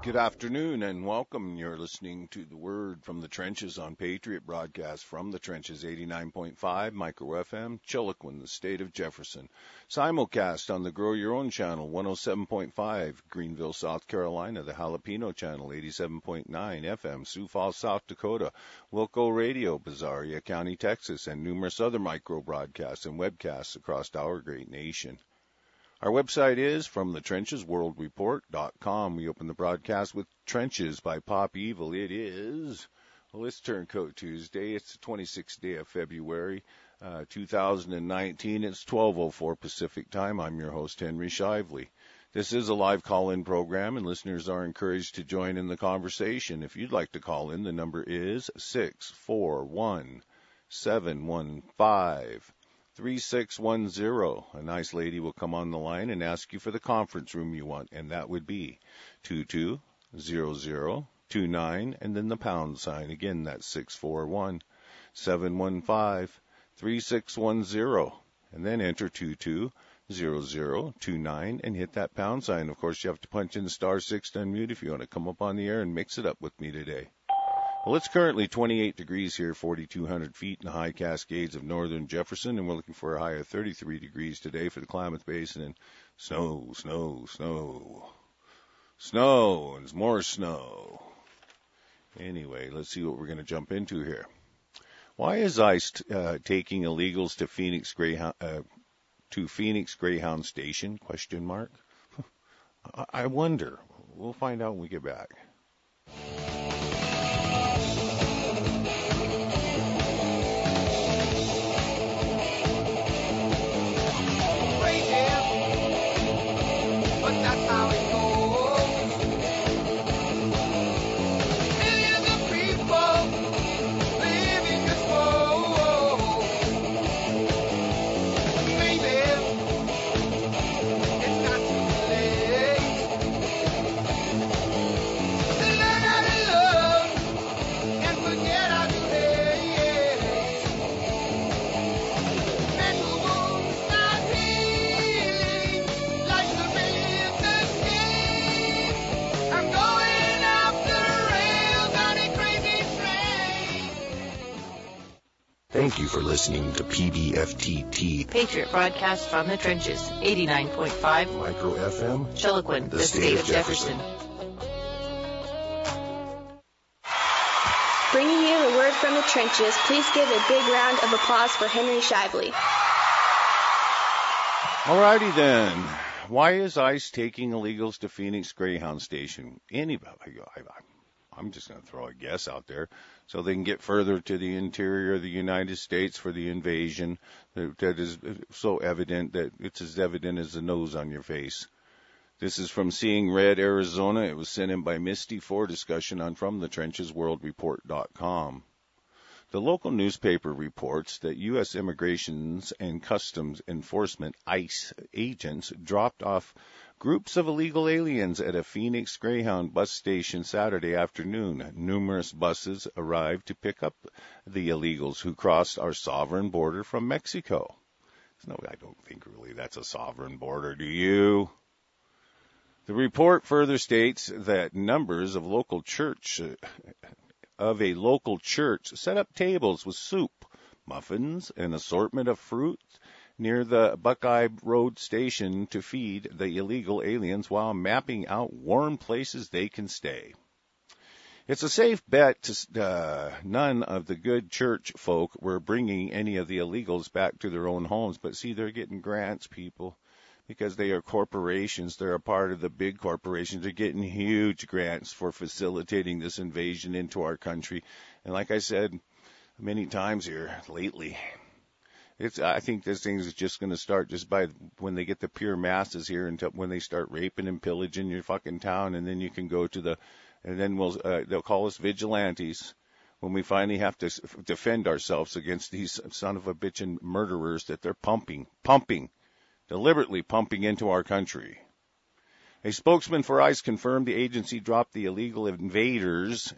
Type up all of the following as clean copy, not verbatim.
Good afternoon and welcome. You're listening to the Word from the Trenches on Patriot Broadcast from the Trenches 89.5 Micro FM, Chiloquin, the state of Jefferson. Simulcast on the Grow Your Own channel 107.5, Greenville, South Carolina, the Jalapeno channel 87.9 FM, Sioux Falls, South Dakota, Wilco Radio, Bizarria County, Texas, and numerous other micro broadcasts and webcasts across our great nation. Our website is FromTheTrenchesWorldReport.com. We open the broadcast with Trenches by Pop Evil. It is, well, it's Turncoat Tuesday. It's the 26th day of February, 2019. It's 12:04 Pacific time. I'm your host, Henry Shively. This is a live call-in program, and listeners are encouraged to join in the conversation. If you'd like to call in, the number is 641-715. 3610. A nice lady will come on the line and ask you for the conference room you want, and that would be 220029 and then the pound sign. Again, that's 641-715-3610, and then enter 220029 and hit that pound sign. Of course, you have to punch in *6 to unmute if you want to come up on the air and mix it up with me today. Well, it's currently 28 degrees here, 4,200 feet in the high Cascades of northern Jefferson, and we're looking for a high of 33 degrees today for the Klamath Basin, and snow, and more snow. Anyway, let's see what we're going to jump into here. Why is ICE taking illegals to Phoenix Greyhound Station? ? I wonder. We'll find out when we get back. Thank you for listening to PBFTT, Patriot Broadcast from the Trenches, 89.5 Micro FM, Chiloquin, the state of Jefferson. Bringing you the word from the trenches, please give a big round of applause for Henry Shively. Alrighty then. Why is ICE taking illegals to Phoenix Greyhound Station? I'm just going to throw a guess out there, so they can get further to the interior of the United States for the invasion that is so evident that it's as evident as the nose on your face. This is from Seeing Red, Arizona. It was sent in by Misty for discussion on FromTheTrenchesWorldReport.com. The local newspaper reports that U.S. Immigrations and Customs Enforcement, ICE, agents dropped off groups of illegal aliens at a Phoenix Greyhound bus station Saturday afternoon. Numerous buses arrived to pick up the illegals who crossed our sovereign border from Mexico. No, I don't think really that's a sovereign border, do you? The report further states that numbers of a local church set up tables with soup, muffins, and assortment of fruit near the Buckeye Road station to feed the illegal aliens while mapping out warm places they can stay. It's a safe bet none of the good church folk were bringing any of the illegals back to their own homes. But see, they're getting grants, people, because they are corporations. They're a part of the big corporations. They're getting huge grants for facilitating this invasion into our country. And like I said many times here lately, I think this thing is just going to start just by when they get the pure masses here, until when they start raping and pillaging your fucking town, and then you can go to and then they'll call us vigilantes when we finally have to defend ourselves against these son of a bitchin' murderers that they're deliberately pumping into our country. A spokesman for ICE confirmed the agency dropped the illegal invaders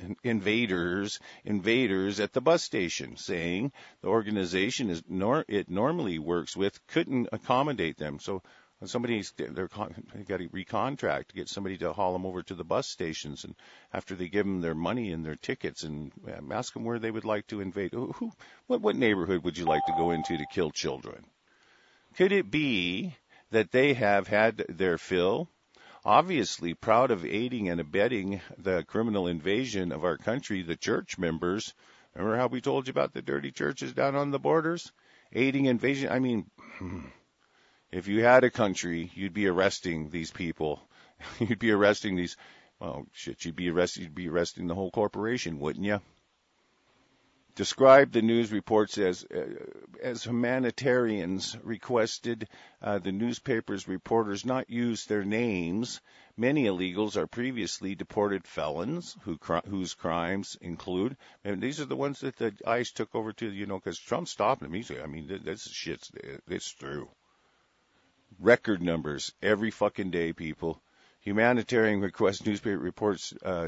at the bus station, saying the organization it normally works with couldn't accommodate them. So They got to recontract to get somebody to haul them over to the bus stations, and after they give them their money and their tickets, and ask them where they would like to invade. What neighborhood would you like to go into to kill children? Could it be that they have had their fill? Obviously, proud of aiding and abetting the criminal invasion of our country, the church members. Remember how we told you about the dirty churches down on the borders? Aiding invasion. I mean, if you had a country, you'd be arresting these people. You'd be arresting these. Well, shit, you'd be arresting the whole corporation, wouldn't you? Described the news reports as humanitarians requested the newspaper's reporters not use their names. Many illegals are previously deported felons whose crimes include, and these are the ones that the ICE took over to, because Trump stopped them. This shit's it's through. Record numbers every fucking day, people. Humanitarian request newspaper reports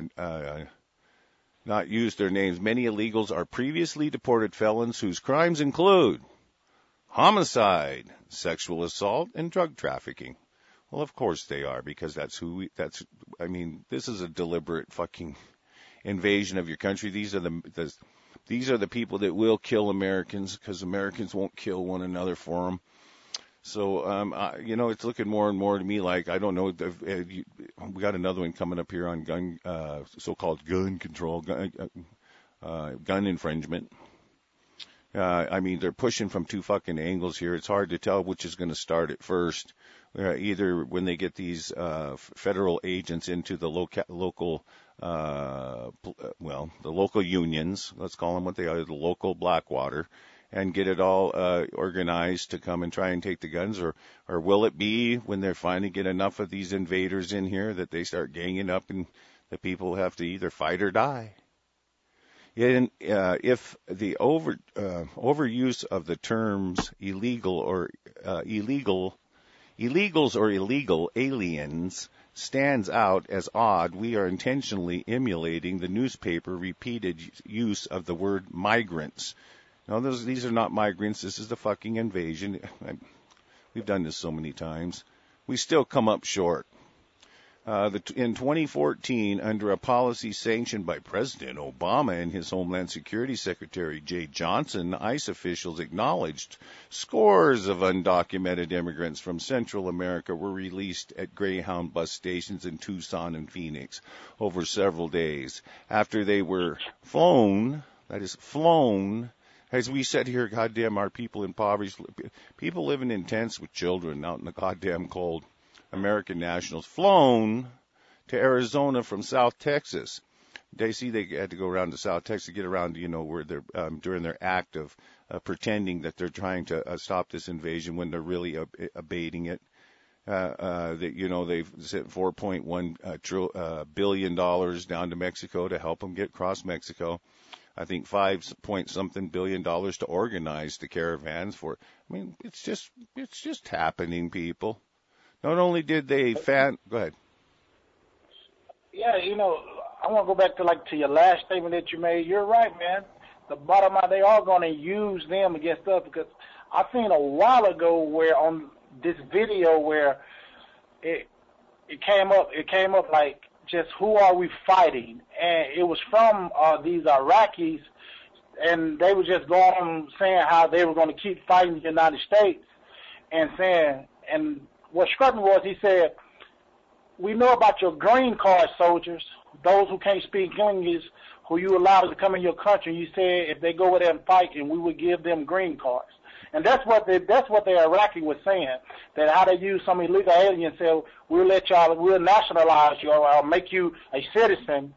not use their names. Many illegals are previously deported felons whose crimes include homicide, sexual assault, and drug trafficking. Well, of course they are, because this is a deliberate fucking invasion of your country. These are the people that will kill Americans, because Americans won't kill one another for them. So, it's looking more and more to me like, I don't know, we got another one coming up here on gun, so-called gun control, gun infringement. They're pushing from two fucking angles here. It's hard to tell which is going to start at first. Either when they get these federal agents into the local unions, let's call them what they are, the local Blackwater, and get it all organized to come and try and take the guns, or will it be when they finally get enough of these invaders in here that they start ganging up and the people have to either fight or die? If the overuse of the terms illegals or illegal aliens stands out as odd, we are intentionally emulating the newspaper repeated use of the word migrants. No, these are not migrants. This is the fucking invasion. We've done this so many times. We still come up short. In 2014, under a policy sanctioned by President Obama and his Homeland Security Secretary Jay Johnson, ICE officials acknowledged scores of undocumented immigrants from Central America were released at Greyhound bus stations in Tucson and Phoenix over several days after they were flown. As we said here, goddamn, our people impoverished, people living in tents with children out in the goddamn cold, American nationals, flown to Arizona from South Texas. They had to go around to South Texas to get around, where they're during their act of pretending that they're trying to stop this invasion when they're really abating it. They've sent $4.1 billion down to Mexico to help them get across Mexico. I think $5 billion to organize the caravans for. It's just happening, people. Not only did they go ahead. Yeah, I want to go back to your last statement that you made. You're right, man. The bottom line, they are going to use them against us, because I seen a while ago where on this video where it came up like, just who are we fighting? And it was from these Iraqis, and they were just going on saying how they were going to keep fighting the United States, and what struck me was, he said, we know about your green card soldiers, those who can't speak English, who you allowed to come in your country. You said if they go over there and fight, and we would give them green cards. And that's what the Iraqi was saying, that how they use some illegal aliens, said, we'll nationalize you, or I'll make you a citizen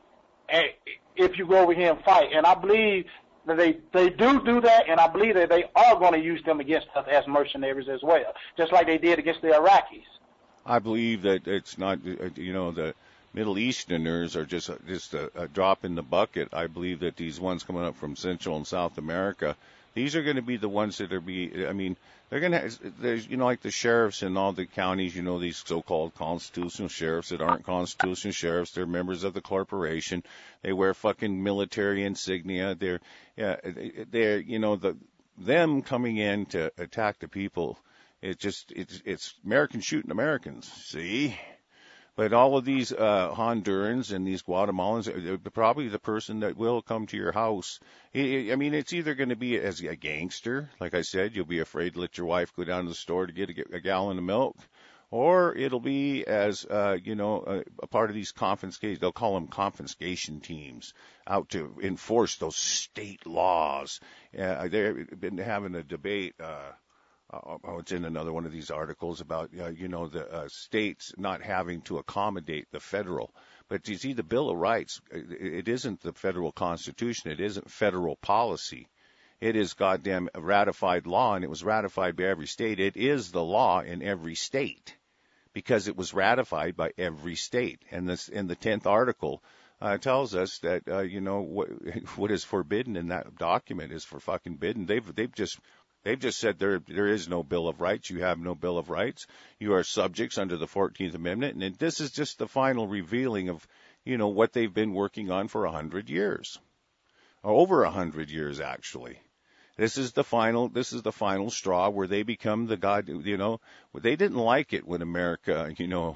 if you go over here and fight. And I believe that they do that, and I believe that they are going to use them against us as mercenaries as well, just like they did against the Iraqis. I believe that it's not, the Middle Easterners are just a drop in the bucket. I believe that these ones coming up from Central and South America, these are going to be the ones that they're going to, there's, like the sheriffs in all the counties, these so-called constitutional sheriffs that aren't constitutional sheriffs. They're members of the corporation. They wear fucking military insignia. They're them coming in to attack the people It's Americans shooting Americans, see? But all of these Hondurans and these Guatemalans, probably the person that will come to your house. I mean, it's either going to be as a gangster, like I said, you'll be afraid to let your wife go down to the store to get a gallon of milk, or it'll be as a part of these confiscation. They'll call them confiscation teams out to enforce those state laws. They've been having a debate. It's in another one of these articles about, the states not having to accommodate the federal. But you see, the Bill of Rights, it isn't the federal constitution. It isn't federal policy. It is goddamn ratified law, and it was ratified by every state. It is the law in every state because it was ratified by every state. And this, in the 10th article, tells us that, what is forbidden in that document is for fucking bidden. They've just said there is no Bill of Rights. You have no Bill of Rights. You are subjects under the 14th Amendment. And this is just the final revealing of, what they've been working on for 100 years. Or over 100 years, actually. This is the final straw where they become the god, they didn't like it when America,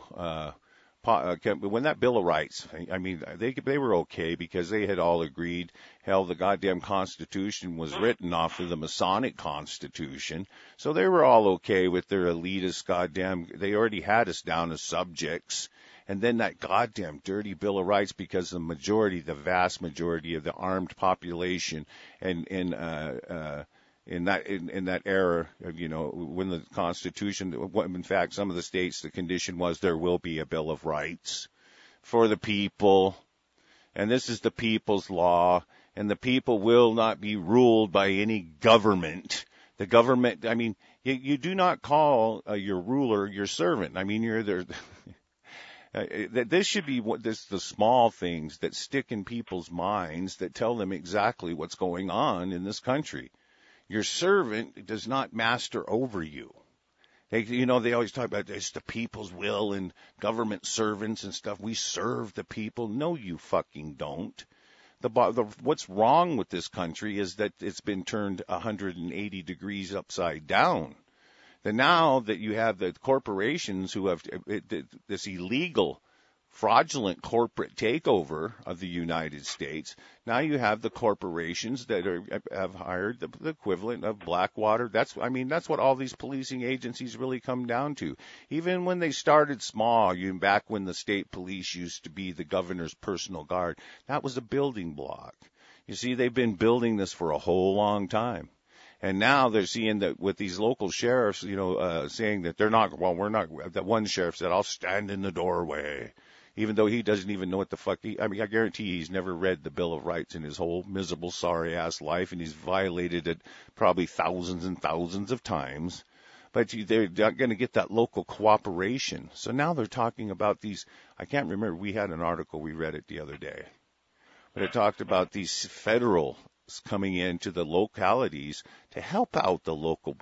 when that Bill of Rights, I mean, they were okay because they had all agreed, hell, the goddamn Constitution was written off of the Masonic Constitution, so they were all okay with their elitist goddamn, they already had us down as subjects, and then that goddamn dirty Bill of Rights, because the vast majority of the armed population in that era, when the Constitution, in fact, some of the states, the condition was there will be a Bill of Rights for the people, and this is the people's law, and the people will not be ruled by any government. The government, I mean, you do not call your ruler your servant. I mean, you're their. This should be the small things that stick in people's minds that tell them exactly what's going on in this country. Your servant does not master over you. They always talk about it's the people's will and government servants and stuff. We serve the people. No, you fucking don't. What's wrong with this country is that it's been turned 180 degrees upside down. Now that you have the corporations who have this illegal, fraudulent corporate takeover of the United States, now you have the corporations that have hired the equivalent of Blackwater. That's what all these policing agencies really come down to. Even when they started small, back when the state police used to be the governor's personal guard, that was a building block. You see, they've been building this for a whole long time. And now they're seeing that with these local sheriffs, saying that we're not, that one sheriff said, I'll stand in the doorway, even though he doesn't even know what the fuck I guarantee he's never read the Bill of Rights in his whole miserable, sorry-ass life, and he's violated it probably thousands and thousands of times. But they're not going to get that local cooperation. So now they're talking about these, I can't remember, we had an article, we read it the other day, but it talked about these federal coming into the localities to help out the local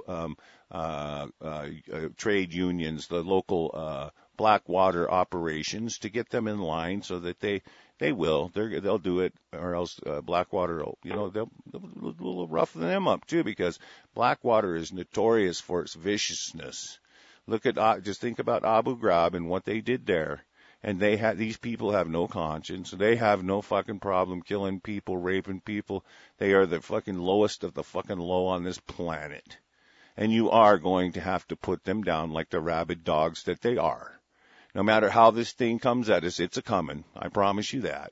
trade unions, the local Blackwater operations, to get them in line so that they'll do it, or else Blackwater, they'll roughen them up too, because Blackwater is notorious for its viciousness. Just think about Abu Ghraib and what they did there. And these people have no conscience. They have no fucking problem killing people, raping people. They are the fucking lowest of the fucking low on this planet. And you are going to have to put them down like the rabid dogs that they are. No matter how this thing comes at us, it's a-coming. I promise you that.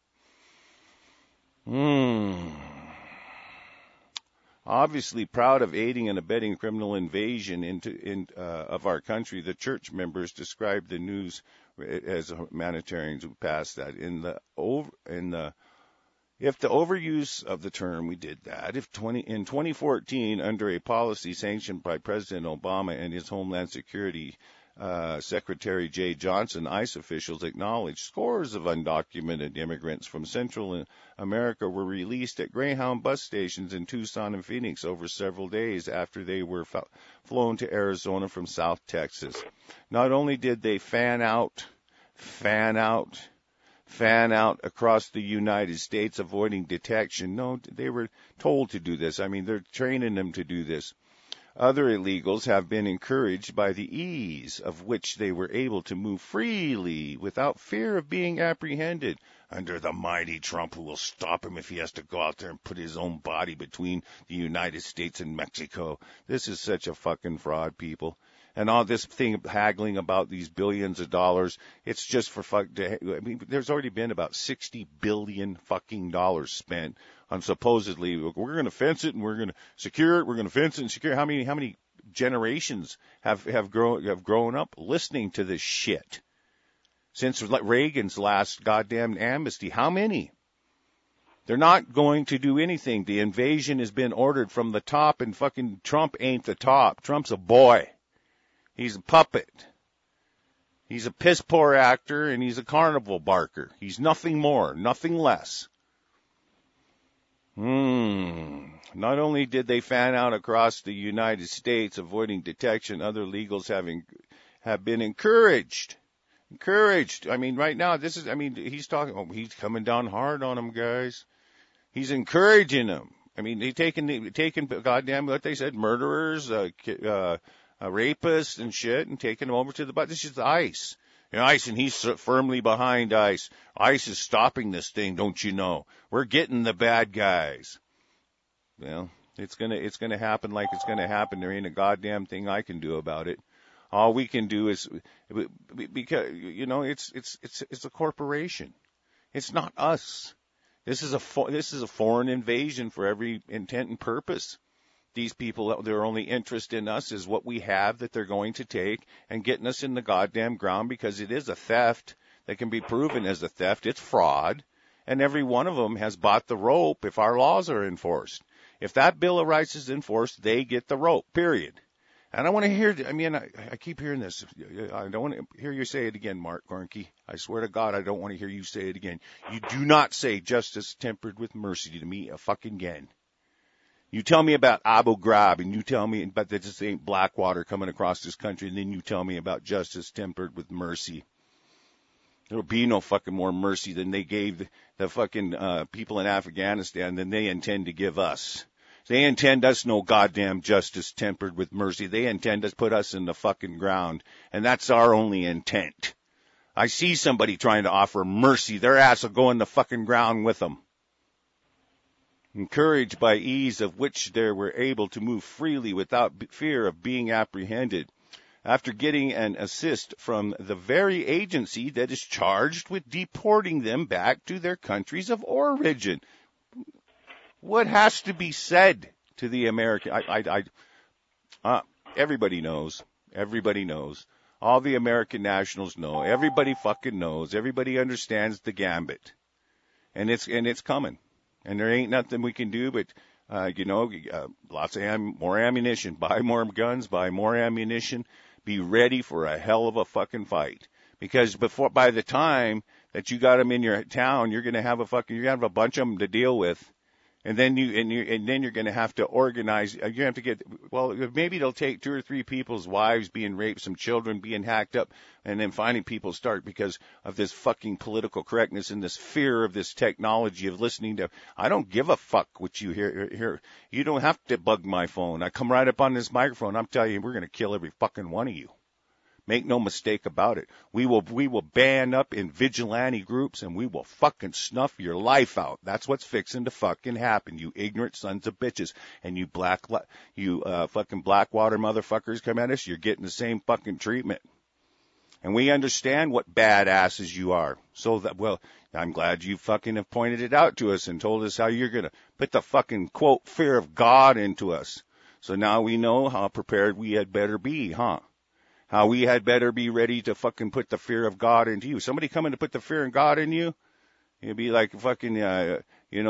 Obviously proud of aiding and abetting criminal invasion of our country, the church members described the news as humanitarians who passed that. If the overuse of the term, we did that. In 2014, under a policy sanctioned by President Obama and his Homeland Security Secretary Jay Johnson, ICE officials acknowledged scores of undocumented immigrants from Central America were released at Greyhound bus stations in Tucson and Phoenix over several days after they were flown to Arizona from South Texas. Not only did they fan out across the United States avoiding detection, no, they were told to do this. I mean, they're training them to do this. Other illegals have been encouraged by the ease of which they were able to move freely without fear of being apprehended under the mighty Trump, who will stop him if he has to go out there and put his own body between the United States and Mexico. This is such a fucking fraud, people. And all this thing haggling about these billions of dollars, it's just for I mean, there's already been about $60 billion fucking dollars spent on supposedly, we're going to fence it and we're going to secure it, we're going to fence it and secure it. How many generations have grown up listening to this shit since Reagan's last goddamn amnesty? How many? They're not going to do anything. The invasion has been ordered from the top, and fucking Trump ain't the top. Trump's a boy. He's a puppet. He's a piss poor actor, and he's a carnival barker. He's nothing more, nothing less. Not only did they fan out across the United States avoiding detection, other illegals have been encouraged. I mean, right now, he's talking, he's coming down hard on them, guys. He's encouraging them. I mean, he's taking goddamn, what they said, murderers, rapists and shit, and taking them over to this is ICE. ICE, and he's firmly behind ICE. ICE is stopping this thing, don't you know? We're getting the bad guys. Well, it's gonna happen like it's gonna happen. There ain't a goddamn thing I can do about it. All we can do is, because it's a corporation. It's not us. This is a foreign invasion for every intent and purpose. These people, their only interest in us is what we have that they're going to take and getting us in the goddamn ground, because it is a theft that can be proven as a theft. It's fraud. And every one of them has bought the rope if our laws are enforced. If that Bill of Rights is enforced, they get the rope, period. And I want to hear, I keep hearing this. I don't want to hear you say it again, Mark Gornke. I swear to God, I don't want to hear you say it again. You do not say justice tempered with mercy to me fucking again. You tell me about Abu Ghraib, and you tell me about that this ain't Blackwater coming across this country, and then you tell me about justice tempered with mercy. There'll be no fucking more mercy than they gave the fucking people in Afghanistan than they intend to give us. They intend us no goddamn justice tempered with mercy. They intend to put us in the fucking ground, and that's our only intent. I see somebody trying to offer mercy, their ass will go in the fucking ground with them. Encouraged by ease of which they were able to move freely without fear of being apprehended, after getting an assist from the very agency that is charged with deporting them back to their countries of origin. What has to be said to the American? Everybody knows. Everybody knows. All the American nationals know. Everybody fucking knows. Everybody understands the gambit, and it's coming. And there ain't nothing we can do but, lots of more ammunition. Buy more guns, buy more ammunition. Be ready for a hell of a fucking fight. Because by the time that you got them in your town, you're gonna have a bunch of them to deal with. And then you're going to have to organize. You have to get, maybe it'll take 2 or 3 people's wives being raped, some children being hacked up, and then finally people start, because of this fucking political correctness and this fear of this technology of listening to. I don't give a fuck what you hear. You don't have to bug my phone. I come right up on this microphone. I'm telling you, we're going to kill every fucking one of you. Make no mistake about it. We will band up in vigilante groups, and we will fucking snuff your life out. That's what's fixing to fucking happen, you ignorant sons of bitches. And you fucking Blackwater motherfuckers come at us, you're getting the same fucking treatment. And we understand what badasses you are. So I'm glad you fucking have pointed it out to us and told us how you're gonna put the fucking, quote, fear of God into us. So now we know how prepared we had better be, huh? How we had better be ready to fucking put the fear of God into you. Somebody coming to put the fear of God in you, it'd be like fucking, this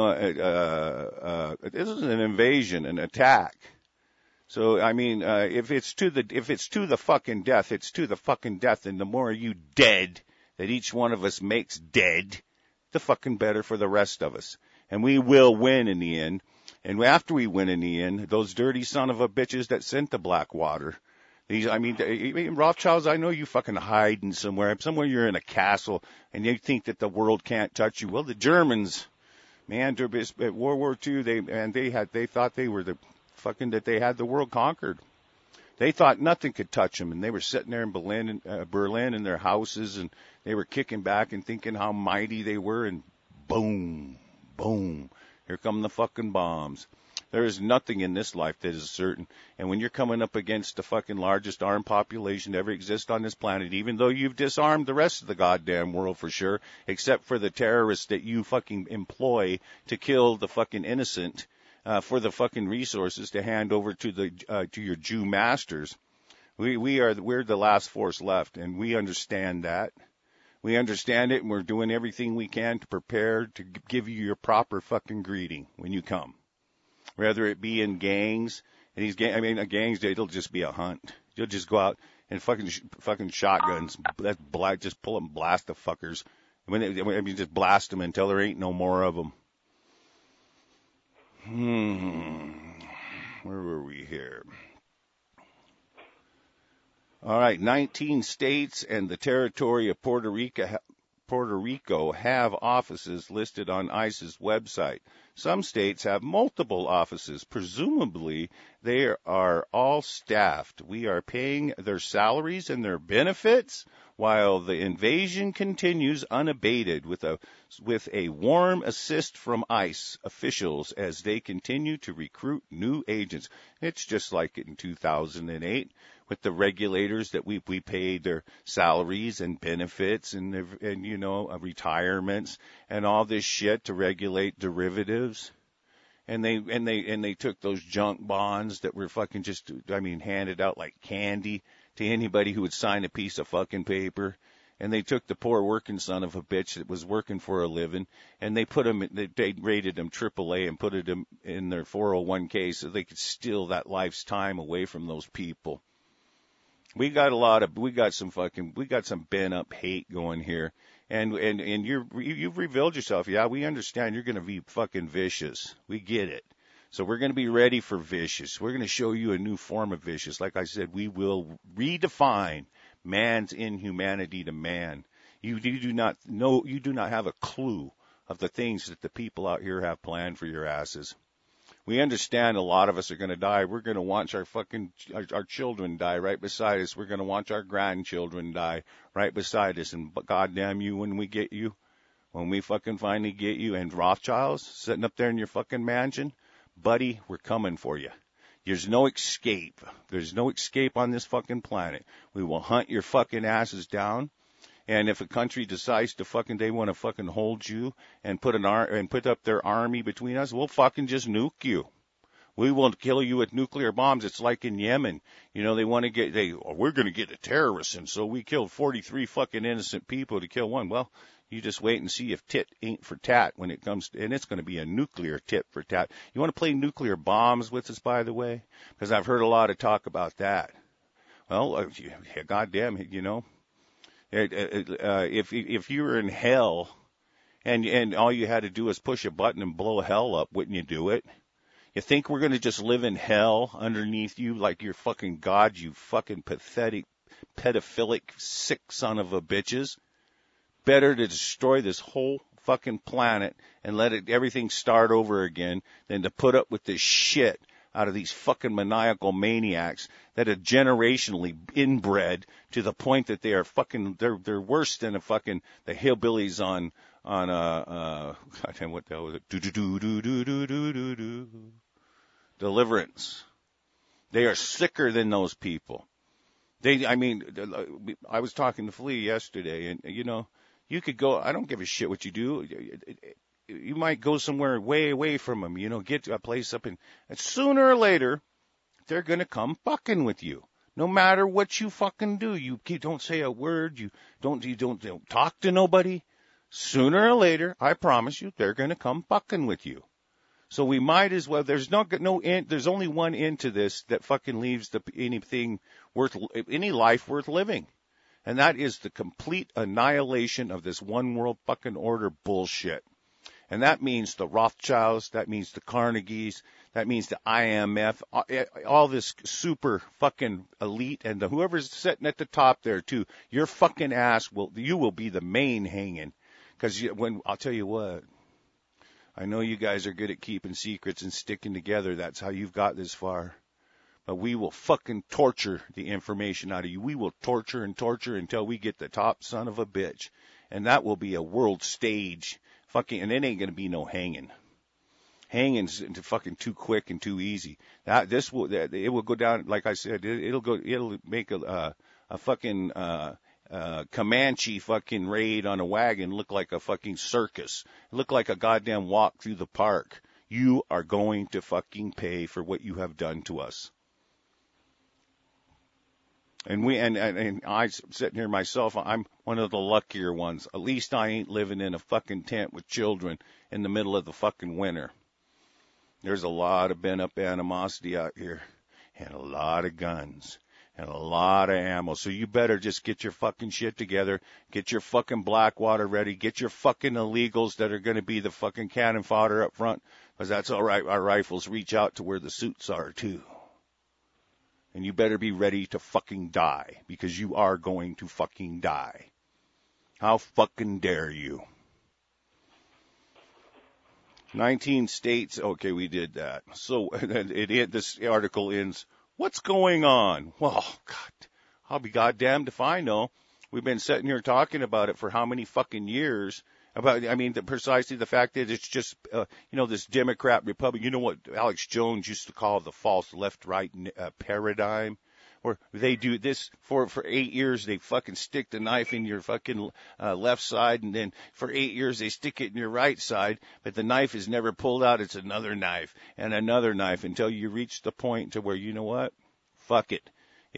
is an invasion, an attack. So, if it's to the fucking death, it's to the fucking death. And the more you dead that each one of us makes dead, the fucking better for the rest of us. And we will win in the end. And after we win in the end, those dirty son of a bitches that sent the Blackwater, Rothschilds, I know you fucking hiding somewhere. Somewhere you're in a castle and you think that the world can't touch you. Well, the Germans, man, at World War II, they thought they were that they had the world conquered. They thought nothing could touch them, and they were sitting there in Berlin in their houses, and they were kicking back and thinking how mighty they were, and boom, boom, here come the fucking bombs. There is nothing in this life that is certain. And when you're coming up against the fucking largest armed population to ever exist on this planet, even though you've disarmed the rest of the goddamn world for sure, except for the terrorists that you fucking employ to kill the fucking innocent, for the fucking resources to hand over to your Jew masters. We're the last force left, and we understand that. We understand it, and we're doing everything we can to prepare to give you your proper fucking greeting when you come. Whether it be in gangs, and gangs, it'll just be a hunt. You'll just go out and fucking shotguns. That's black. Just pull them, and blast the fuckers. Just blast them until there ain't no more of them. Where were we here? All right, 19 states and the territory of Puerto Rico have offices listed on ICE's website. Some states have multiple offices. Presumably, they are all staffed. We are paying their salaries and their benefits while the invasion continues unabated with a warm assist from ICE officials as they continue to recruit new agents. It's just like in 2008 with the regulators that we paid their salaries and benefits and retirements and all this shit to regulate derivatives. And they took those junk bonds that were fucking handed out like candy to anybody who would sign a piece of fucking paper. And they took the poor working son of a bitch that was working for a living, and they rated him AAA and put it in their 401k so they could steal that life's time away from those people. We got some bent up hate going here. And you've revealed yourself. Yeah, we understand you're going to be fucking vicious. We get it. So we're going to be ready for vicious. We're going to show you a new form of vicious. Like I said, we will redefine man's inhumanity to man. You do not have a clue of the things that the people out here have planned for your asses. We understand a lot of us are going to die. We're going to watch our children die right beside us. We're going to watch our grandchildren die right beside us. And goddamn you, when we fucking finally get you, and Rothschilds sitting up there in your fucking mansion, buddy, we're coming for you. There's no escape. There's no escape on this fucking planet. We will hunt your fucking asses down. And if a country decides they want to fucking hold you and put up their army between us, we'll fucking just nuke you. We will kill you with nuclear bombs. It's like in Yemen. They want to we're going to get a terrorist, and so we killed 43 fucking innocent people to kill one. Well, you just wait and see if tit ain't for tat when it comes to, and it's going to be a nuclear tit for tat. You want to play nuclear bombs with us, by the way? Because I've heard a lot of talk about that. Well, goddamn, if you were in hell and all you had to do was push a button and blow hell up, wouldn't you do it? You think we're going to just live in hell underneath you like you're fucking God, you fucking pathetic, pedophilic, sick son of a bitches? Better to destroy this whole fucking planet and let everything start over again than to put up with this shit out of these fucking maniacal maniacs that are generationally inbred to the point that they are fucking, they're worse than the hillbillies on goddamn, what the hell was it? Deliverance. They are sicker than those people. I was talking to Flea yesterday, and you could go, I don't give a shit what you do. You might go somewhere way away from them, get to a place up and sooner or later, they're going to come fucking with you. No matter what you fucking do, you don't say a word, you don't talk to nobody. Sooner or later, I promise you, they're going to come fucking with you. So we might as well, there's only one end to this that fucking leaves any life worth living. And that is the complete annihilation of this one world fucking order bullshit. And that means the Rothschilds, that means the Carnegies, that means the IMF, all this super fucking elite, and whoever's sitting at the top there too. Your fucking ass you will be the main hanging. Because I'll tell you what, I know you guys are good at keeping secrets and sticking together. That's how you've got this far. But we will fucking torture the information out of you. We will torture and torture until we get the top son of a bitch. And that will be a world stage. Fucking, and it ain't going to be no hanging. Hanging's fucking too quick and too easy. It will go down, like I said, it'll make a fucking, Comanche fucking raid on a wagon look like a fucking circus. Look like a goddamn walk through the park. You are going to fucking pay for what you have done to us. And I sitting here myself, I'm one of the luckier ones. At least I ain't living in a fucking tent with children in the middle of the fucking winter. There's a lot of bent-up animosity out here, and a lot of guns, and a lot of ammo. So you better just get your fucking shit together, get your fucking Blackwater ready, get your fucking illegals that are going to be the fucking cannon fodder up front, because that's all right. Our rifles reach out to where the suits are, too. And you better be ready to fucking die, because you are going to fucking die. How fucking dare you? 19 states, okay, we did that. So this article ends, what's going on? Well, God, I'll be goddamned if I know. We've been sitting here talking about it for how many fucking years? Precisely the fact that it's just, this Democrat Republic. You know what Alex Jones used to call the false left-right paradigm? Where they do this for 8 years, they fucking stick the knife in your fucking left side, and then for 8 years they stick it in your right side, but the knife is never pulled out. It's another knife and another knife until you reach the point to where, you know what? Fuck it.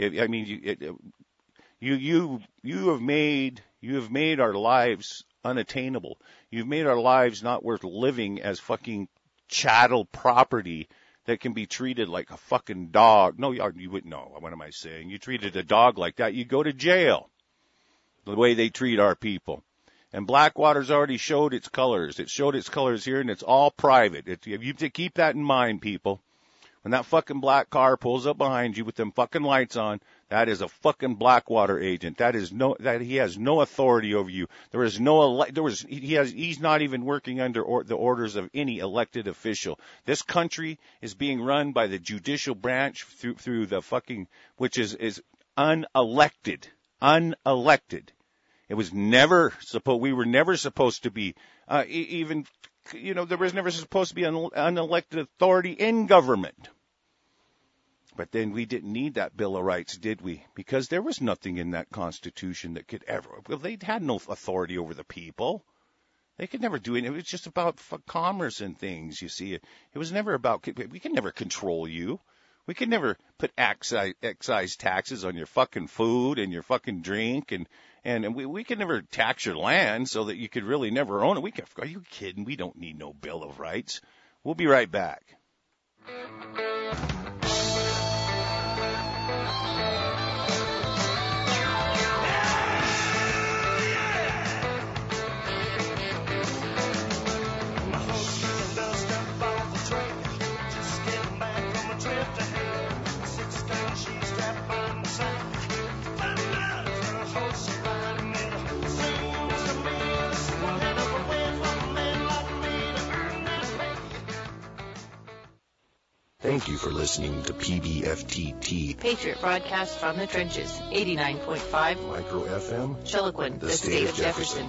You have made our lives unattainable. You've made our lives not worth living as fucking chattel property that can be treated like a fucking dog. No, you wouldn't know. What am I saying? You treated a dog like that, you go to jail. The way they treat our people. And Blackwater's already showed its colors. It showed its colors here, and it's all private. You have to keep that in mind, people. When that fucking black car pulls up behind you with them fucking lights on, that is a fucking Blackwater agent. He has no authority over you. He's not even working under the orders of any elected official. This country is being run by the judicial branch through the fucking, which is unelected. Unelected. It was we were never supposed to be, there was never supposed to be an unelected authority in government. But then we didn't need that Bill of Rights, did we? Because there was nothing in that Constitution that could they had no authority over the people. They could never do it. It was just about commerce and things, you see. It was never about, we could never control you. We could never put excise taxes on your fucking food and your fucking drink, and we could never tax your land so that you could really never own it. Are you kidding? We don't need no Bill of Rights. We'll be right back. Thank you for listening to PBFTT. Patriot broadcast from the trenches. 89.5 Micro FM. Chiloquin, the state of Jefferson.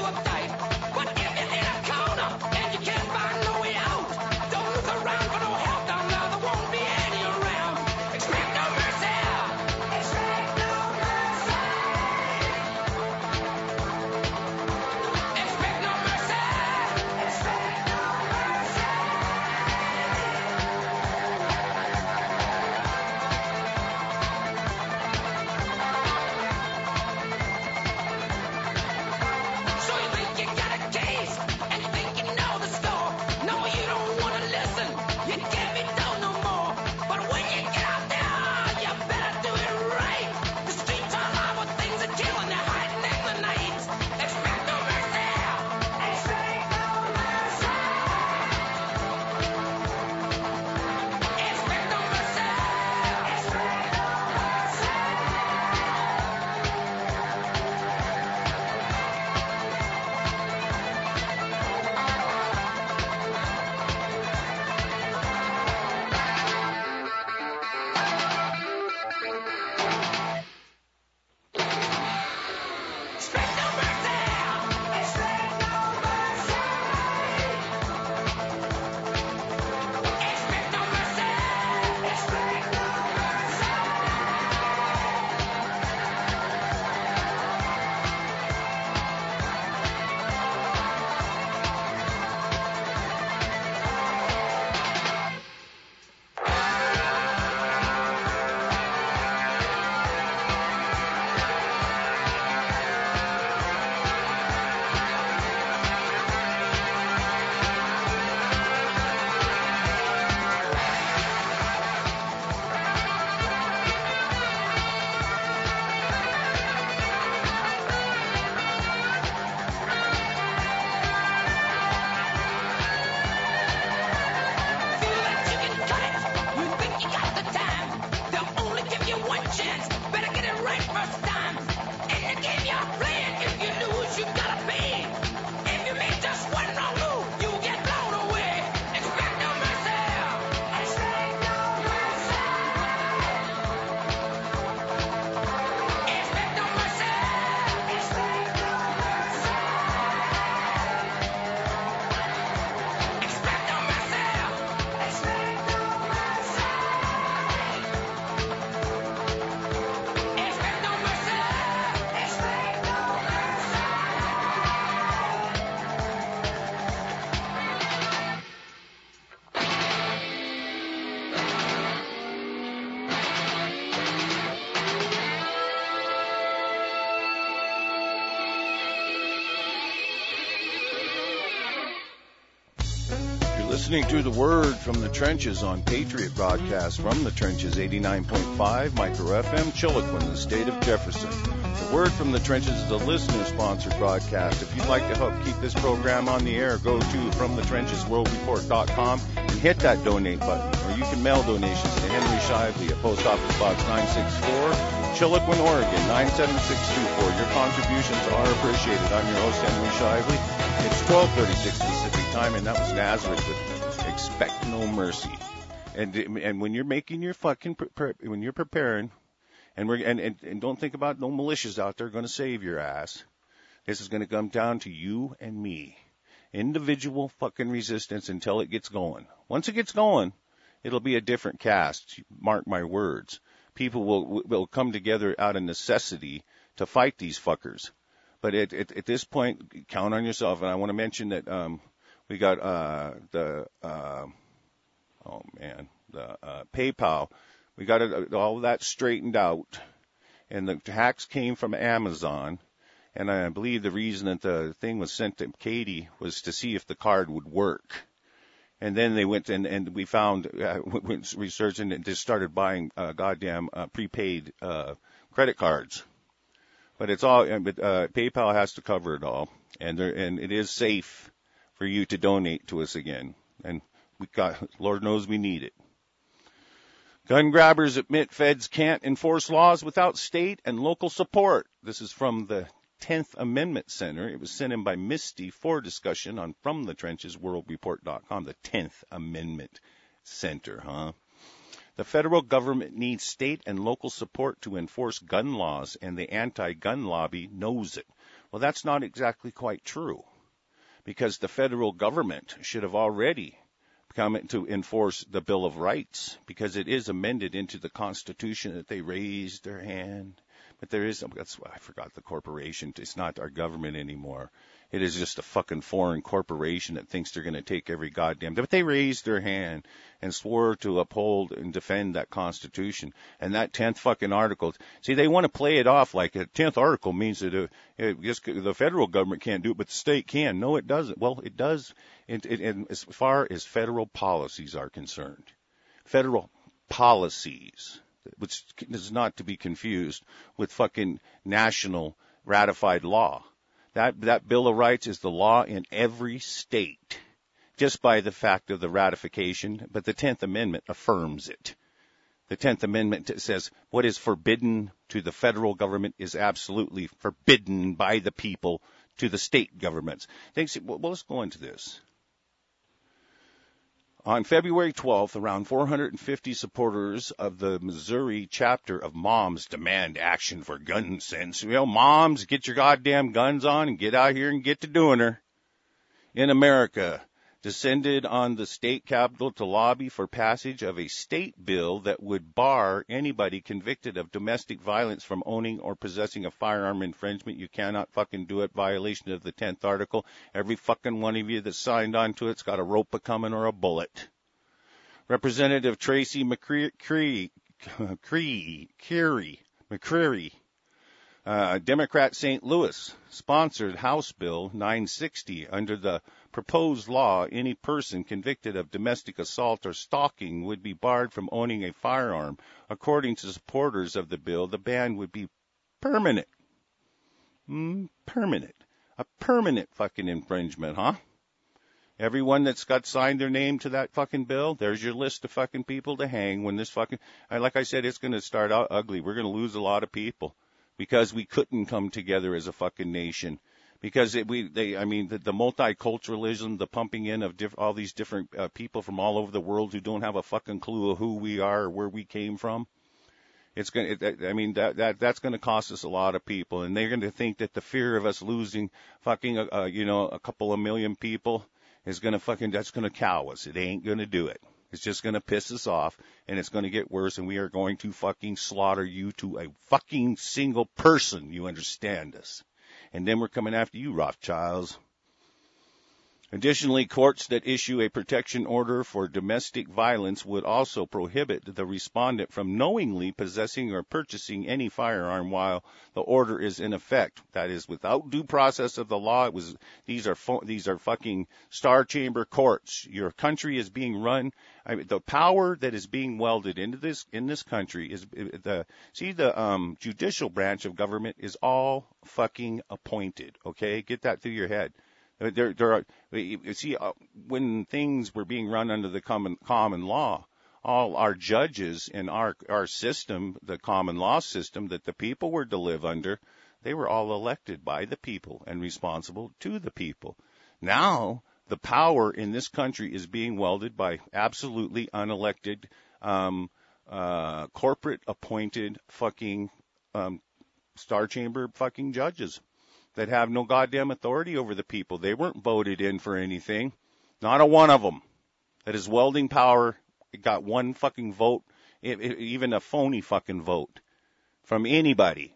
But if you're in a corner and you can't find no way out, don't look around for no help. listening to The Word from the Trenches on Patriot Broadcast from the Trenches 89.5 Micro FM, Chiloquin, the state of Jefferson. The Word from the Trenches is a listener-sponsored broadcast. If you'd like to help keep this program on the air, go to FromTheTrenchesWorldReport.com and hit that donate button. Or you can mail donations to Henry Shively at Post Office Box 964, Chiloquin, Oregon 97624. Your contributions are appreciated. I'm your host, Henry Shively. It's 12:36 Pacific time, and that was Nazareth with Expect No Mercy. And when you're making your fucking when you're preparing, and don't think about no militias out there going to save your ass. This is going to come down to you and me, individual fucking resistance until it gets going. Once it gets going, it'll be a different cast. Mark my words. People will come together out of necessity to fight these fuckers. But at this point, count on yourself. And I want to mention that we got the PayPal. We got all that straightened out, and the hacks came from Amazon. And I believe the reason that the thing was sent to Katie was to see if the card would work. And then they went and we found, went researching and just started buying goddamn prepaid credit cards. But it's all, PayPal has to cover it all, and it is safe for you to donate to us again. And Lord knows we need it. Gun grabbers admit feds can't enforce laws without state and local support. This is from the 10th Amendment Center. It was sent in by Misty for discussion on FromTheTrenchesWorldReport.com. The 10th Amendment Center, huh? The federal government needs state and local support to enforce gun laws, and the anti-gun lobby knows it. Well, that's not exactly quite true, because the federal government should have already come to enforce the Bill of Rights, because it is amended into the Constitution that they raised their hand. But that's why I forgot the corporation. It's not our government anymore. It is just a fucking foreign corporation that thinks they're going to take every goddamn. But they raised their hand and swore to uphold and defend that Constitution. And that 10th fucking article. See, they want to play it off like a 10th article means that the federal government can't do it, but the state can. No, it doesn't. Well, it does. And as far as federal policies are concerned, federal policies, which is not to be confused with fucking national ratified law. That Bill of Rights is the law in every state, just by the fact of the ratification, but the 10th Amendment affirms it. The 10th Amendment says what is forbidden to the federal government is absolutely forbidden by the people to the state governments. Well, let's go into this. On February 12th, around 450 supporters of the Missouri chapter of Moms Demand Action for Gun Sense. Moms, get your goddamn guns on and get out here and get to doing her. In America, descended on the state capitol to lobby for passage of a state bill that would bar anybody convicted of domestic violence from owning or possessing a firearm infringement. You cannot fucking do it. Violation of the 10th article. Every fucking one of you that signed on to it's got a rope a-coming or a bullet. Representative Tracy McCreary, Democrat St. Louis, sponsored House Bill 960. Under the proposed law, any person convicted of domestic assault or stalking would be barred from owning a firearm. According to supporters of the bill, the ban would be permanent. Permanent. A permanent fucking infringement, huh? Everyone that's got signed their name to that fucking bill, there's your list of fucking people to hang when this fucking, like I said, it's going to start out ugly. We're going to lose a lot of people because we couldn't come together as a fucking nation. Because the multiculturalism, the pumping in of all these different people from all over the world who don't have a fucking clue of who we are or where we came from. That's going to cost us a lot of people, and they're going to think that the fear of us losing fucking a couple of million people is going to that's going to cow us. It ain't going to do it. It's just going to piss us off, and it's going to get worse, and we are going to fucking slaughter you to a fucking single person. You understand us? And then we're coming after you, Rothschilds. Additionally, courts that issue a protection order for domestic violence would also prohibit the respondent from knowingly possessing or purchasing any firearm while the order is in effect. That is, without due process of the law. These are fucking Star Chamber courts. Your country is being run. The power that is being welded into this country is the judicial branch of government is all fucking appointed. Okay, get that through your head. When things were being run under the common law, all our judges in our system, the common law system that the people were to live under, they were all elected by the people and responsible to the people. Now, the power in this country is being welded by absolutely unelected, corporate appointed fucking Star Chamber fucking judges that have no goddamn authority over the people. They weren't voted in for anything. Not a one of them that is welding power. It got one fucking vote, even a phony fucking vote from anybody.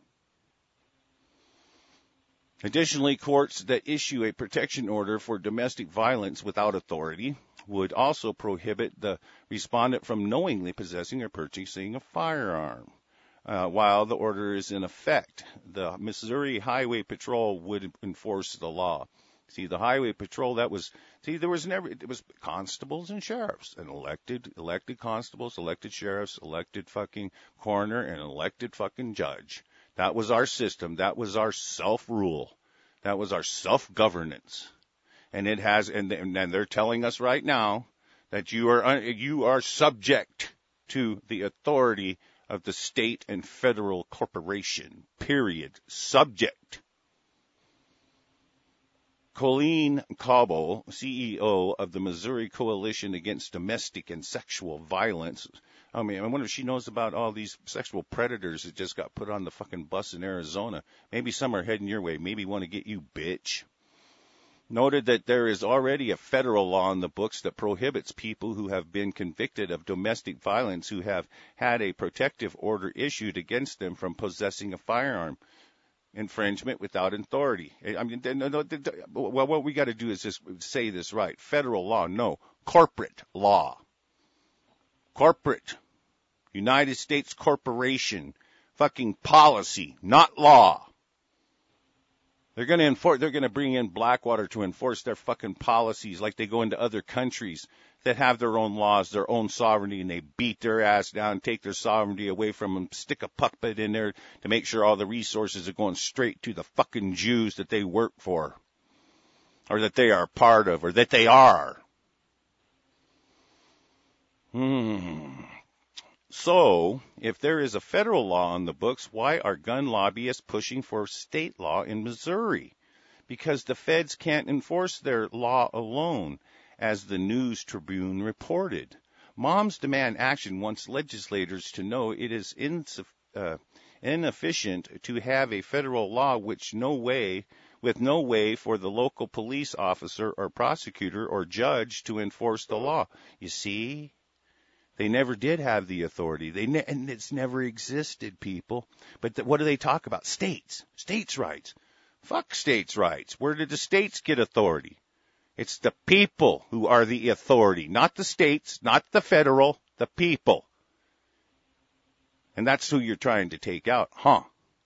Additionally, courts that issue a protection order for domestic violence without authority would also prohibit the respondent from knowingly possessing or purchasing a firearm. While the order is in effect, the Missouri Highway Patrol would enforce the law. See, the Highway Patrol, it was constables and sheriffs, and elected constables, elected sheriffs, elected fucking coroner, and elected fucking judge. That was our system. That was our self-rule. That was our self-governance. And it has, and they're telling us right now that you are subject to the authority of the state and federal corporation, period. Subject. Colleen Cobble, CEO of the Missouri Coalition Against Domestic and Sexual Violence. I mean, I wonder if she knows about all these sexual predators that just got put on the fucking bus in Arizona. Maybe some are heading your way. Maybe want to get you, bitch. Noted that there is already a federal law in the books that prohibits people who have been convicted of domestic violence who have had a protective order issued against them from possessing a firearm. Infringement without authority. I mean, well, what we got to do is just say this right. Federal law, no. Corporate law. Corporate. United States corporation. Fucking policy, not law. They're going to bring in Blackwater to enforce their fucking policies like they go into other countries that have their own laws, their own sovereignty, and they beat their ass down, take their sovereignty away from them, stick a puppet in there to make sure all the resources are going straight to the fucking Jews that they work for, or that they are part of, or that they are. So, if there is a federal law on the books, why are gun lobbyists pushing for state law in Missouri? Because the feds can't enforce their law alone, as the News Tribune reported. Moms Demand Action wants legislators to know it is inefficient to have a federal law with no way for the local police officer or prosecutor or judge to enforce the law. You see? They never did have the authority. And it's never existed, people. But what do they talk about? States rights. Fuck states' rights. Where did the states get authority? It's the people who are the authority, not the states, not the federal, the people. And that's who you're trying to take out, huh?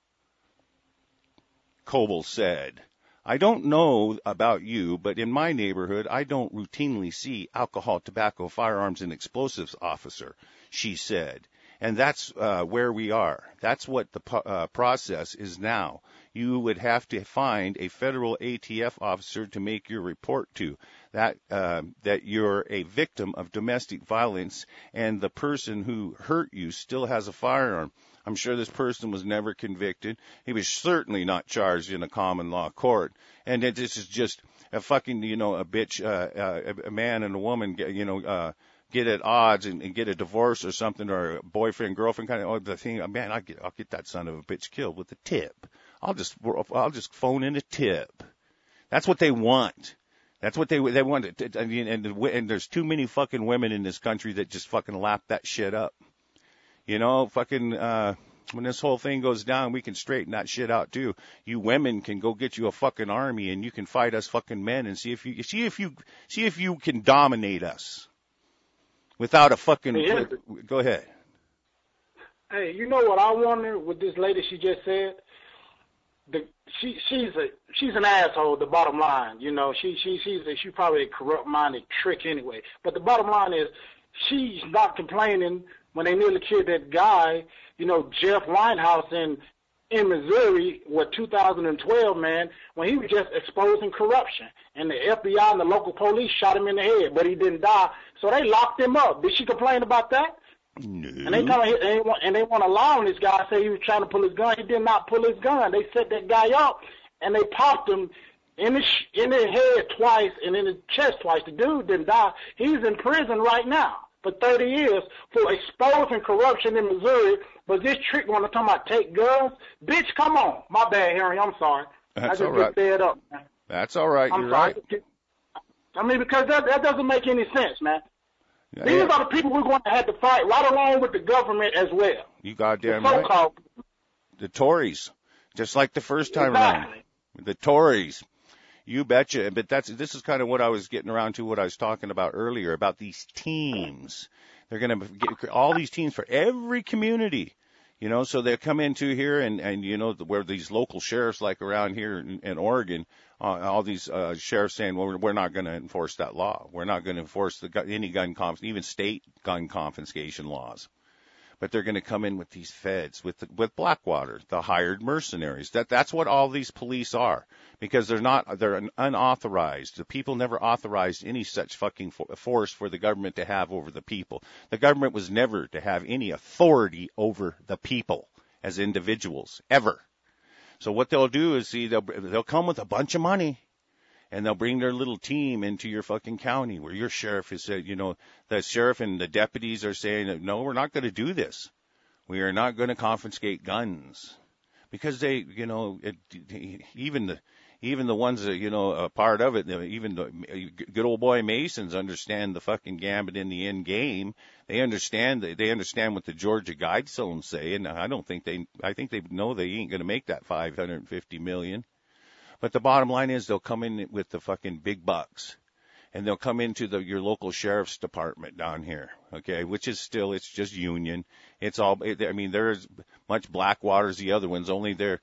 Coble said, I don't know about you, but in my neighborhood, I don't routinely see alcohol, tobacco, firearms, and explosives officer, she said. And that's where we are. That's what the process is now. You would have to find a federal ATF officer to make your report to that you're a victim of domestic violence and the person who hurt you still has a firearm. I'm sure this person was never convicted. He was certainly not charged in a common law court. And this is just a fucking, a bitch, a man and a woman, get at odds and get a divorce or something, or a boyfriend, girlfriend kind of, the thing, man, I'll get that son of a bitch killed with a tip. I'll just phone in a tip. That's what they want. That's what they want. And there's too many fucking women in this country that just fucking lap that shit up. When this whole thing goes down, we can straighten that shit out too. You women can go get you a fucking army, and you can fight us fucking men, and see if you can dominate us without a fucking. Yeah. Go ahead. Hey, you know what I wonder with this lady? She just said, she's an asshole. The bottom line, you know, she's probably a corrupt-minded trick anyway. But the bottom line is, she's not complaining when they nearly killed that guy, you know, Jeff Winehouse in Missouri, 2012, man, when he was just exposing corruption. And the FBI and the local police shot him in the head, but he didn't die. So they locked him up. Did she complain about that? No. And they want to lie on this guy, say he was trying to pull his gun. He did not pull his gun. They set that guy up, and they popped him in the head twice and in the chest twice. The dude didn't die. He's in prison right now for 30 years for exposing corruption in Missouri. But this trick want to talk about take guns? Bitch, come on. My bad, Henry. I'm sorry. That's I all right. just fed up, man. That's all right. I'm You're sorry. right. I mean, because that doesn't make any sense, man. Yeah, These are the people we're going to have to fight right along with the government as well. You goddamn the so-called right. The Tories, just like the first time exactly. around. The Tories. You betcha. But this is kind of what I was getting around to, what I was talking about earlier, about these teams. They're going to get all these teams for every community. You know, so they'll come into here and you know, where these local sheriffs, like around here in Oregon, all these sheriffs saying, well, we're not going to enforce that law. We're not going to enforce any even state gun confiscation laws. But they're going to come in with these feds, with Blackwater, the hired mercenaries. That's what all these police are, because they're unauthorized. The people never authorized any such fucking force for the government to have over the people. The government was never to have any authority over the people as individuals, ever. So what they'll do is, they'll come with a bunch of money, and they'll bring their little team into your fucking county where your sheriff is, you know, the sheriff and the deputies are saying, no, we're not going to do this. We are not going to confiscate guns, because they, you know, even the ones that, you know, a part of it, even the good old boy Masons understand the fucking gambit in the end game. They understand what the Georgia Guidestones say, and I think they know they ain't going to make that $550 million. But the bottom line is, they'll come in with the fucking big bucks, and they'll come into your local sheriff's department down here, okay, which is still, it's just union. It's all, I mean, they're as much Blackwater as the other ones, only they're,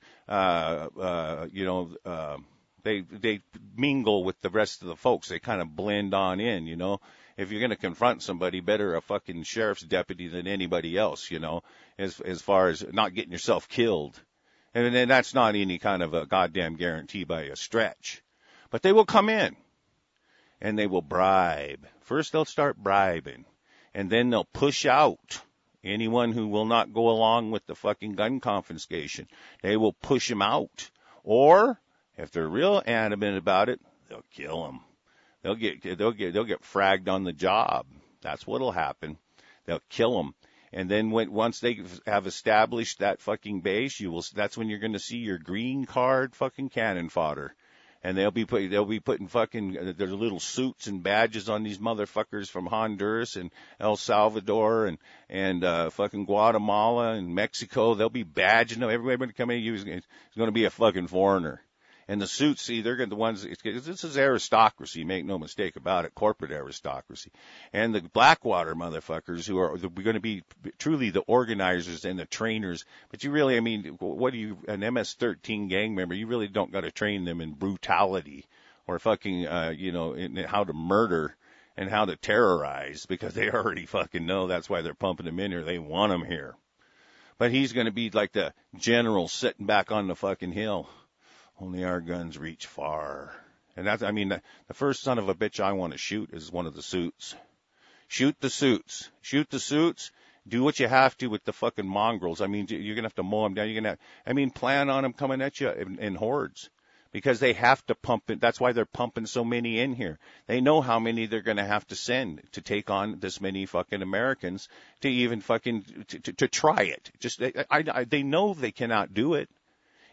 you know, they mingle with the rest of the folks. They kind of blend on in, you know. If you're going to confront somebody, better a fucking sheriff's deputy than anybody else, you know, as far as not getting yourself killed. And then that's not any kind of a goddamn guarantee by a stretch. But they will come in, and they will bribe. First they'll start bribing, and then they'll push out anyone who will not go along with the fucking gun confiscation. They will push them out. Or, if they're real adamant about it, they'll kill them. They'll get fragged on the job. That's what'll happen. They'll kill them. And then once they have established that fucking base, that's when you're going to see your green card fucking cannon fodder. And they'll be putting fucking their little suits and badges on these motherfuckers from Honduras and El Salvador and fucking Guatemala and Mexico. They'll be badging them. Everybody coming in is going to be a fucking foreigner. And the suits, see, they're the ones, this is aristocracy, make no mistake about it, corporate aristocracy. And the Blackwater motherfuckers who are going to be truly the organizers and the trainers. But you really, I mean, an MS-13 gang member, you really don't got to train them in brutality or fucking, you know, in how to murder and how to terrorize, because they already fucking know that's why they're pumping them in here. They want them here. But he's going to be like the general sitting back on the fucking hill. Only our guns reach far. And that's, I mean, the first son of a bitch I want to shoot is one of the suits. Shoot the suits. Shoot the suits. Do what you have to with the fucking mongrels. I mean, you're going to have to mow them down. You're going to, plan on them coming at you in hordes, because they have to pump it. That's why they're pumping so many in here. They know how many they're going to have to send to take on this many fucking Americans to even fucking, to try it. Just, they know they cannot do it.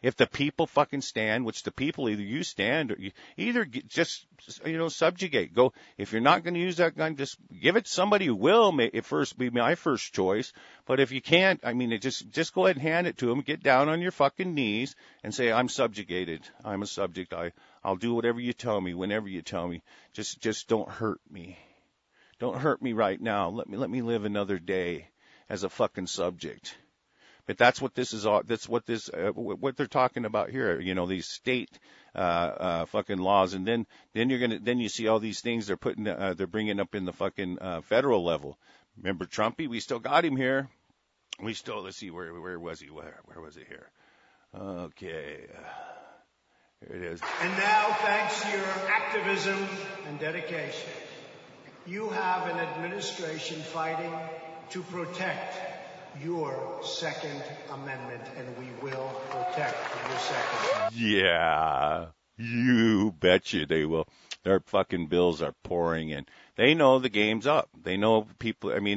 If the people fucking stand, which the people either you stand or you either just, subjugate. Go, if you're not going to use that gun, just give it to somebody who will be my first choice. But if you can't, just go ahead and hand it to them. Get down on your fucking knees and say, I'm subjugated. I'm a subject. I'll do whatever you tell me, whenever you tell me. Just don't hurt me. Don't hurt me right now. Let me live another day as a fucking subject. But that's what this is. That's what what they're talking about here. These state fucking laws, and then you see all these things they're bringing up in the fucking federal level. Remember Trumpy? We still got him here. Let's see, where was he? Where was it here? Okay, here it is. And now, thanks to your activism and dedication, you have an administration fighting to protect your Second Amendment, and we will protect your Second. Yeah, you betcha they will. Their fucking bills are pouring in. They know the game's up. They know people. I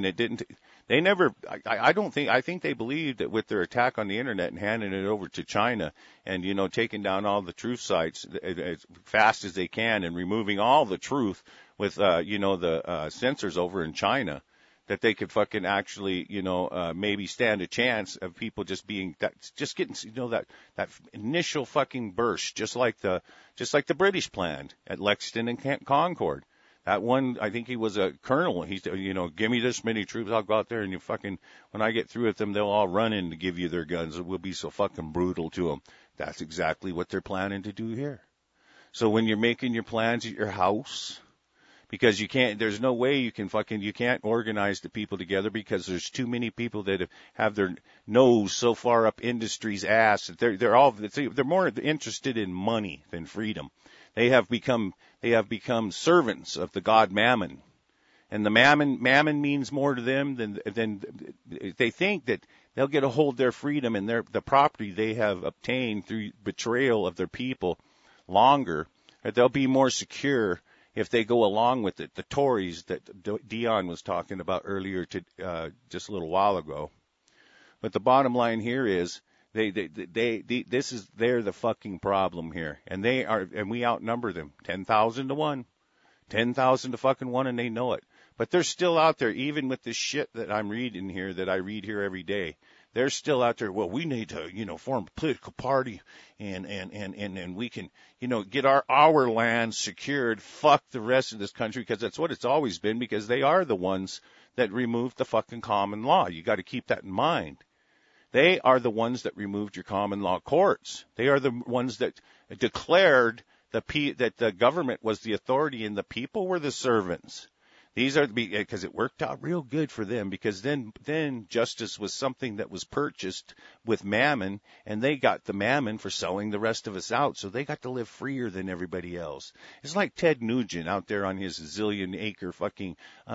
think they believe that with their attack on the internet and handing it over to China and, taking down all the truth sites as fast as they can and removing all the truth with, the censors over in China, that they could fucking actually, maybe stand a chance of people just getting, that initial fucking burst, just like the British planned at Lexington and Concord. That one, I think he was a colonel. He's, give me this many troops, I'll go out there and when I get through with them, they'll all run in to give you their guns. We'll be so fucking brutal to them. That's exactly what they're planning to do here. So when you're making your plans at your house, because there's no way you can't organize the people together because there's too many people that have their nose so far up industry's ass that they're more interested in money than freedom. They have become servants of the god Mammon. And the Mammon means more to them than they think that they'll get a hold of their freedom and the property they have obtained through betrayal of their people longer, that they'll be more secure if they go along with it. The Tories that Dion was talking about earlier just a little while ago. But the bottom line here is they're the fucking problem here. And we outnumber them 10,000 to 1. 10,000 to fucking 1, and they know it. But they're still out there, even with this shit that I'm reading here, that I read here every day. They're still out there. Well, we need to, form a political party and we can, get our land secured. Fuck the rest of this country, because that's what it's always been, because they are the ones that removed the fucking common law. You got to keep that in mind. They are the ones that removed your common law courts. They are the ones that declared that the government was the authority and the people were the servants. These are because it worked out real good for them, because then justice was something that was purchased with mammon, and they got the mammon for selling the rest of us out. So they got to live freer than everybody else. It's like Ted Nugent out there on his zillion acre fucking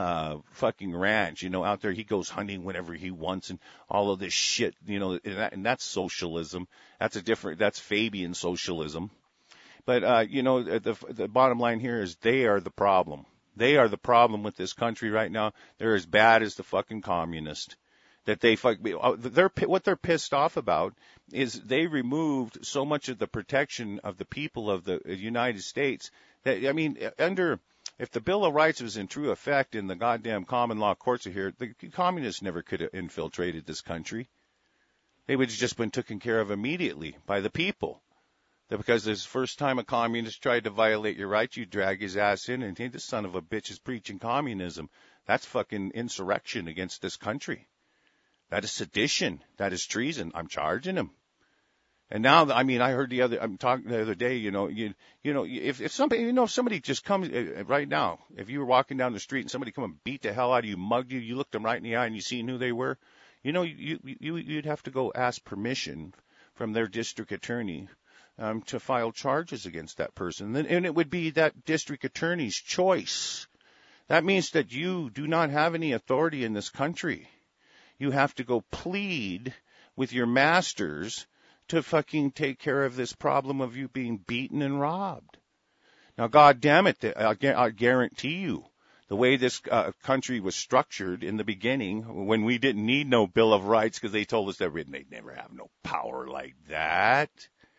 ranch, out there. He goes hunting whenever he wants and all of this shit, and that's socialism. That's Fabian socialism. But, the bottom line here is they are the problem. They are the problem with this country right now. They're as bad as the fucking communists. What they're pissed off about is they removed so much of the protection of the people of the United States that, if the Bill of Rights was in true effect in the goddamn common law courts of here, the communists never could have infiltrated this country. They would have just been taken care of immediately by the people. Because this first time a communist tried to violate your rights, you drag his ass in and, hey, this son of a bitch is preaching communism. That's fucking insurrection against this country. That is sedition. That is treason. I'm charging him. And now, I heard I'm talking the other day, if somebody just comes right now, if you were walking down the street and somebody come and beat the hell out of you, mugged you, you looked them right in the eye and you seen who they were, you'd have to go ask permission from their district attorney to file charges against that person. And it would be that district attorney's choice. That means that you do not have any authority in this country. You have to go plead with your masters to fucking take care of this problem of you being beaten and robbed. Now, God damn it, I guarantee you, the way this country was structured in the beginning, when we didn't need no Bill of Rights because they told us that they'd never have no power like that.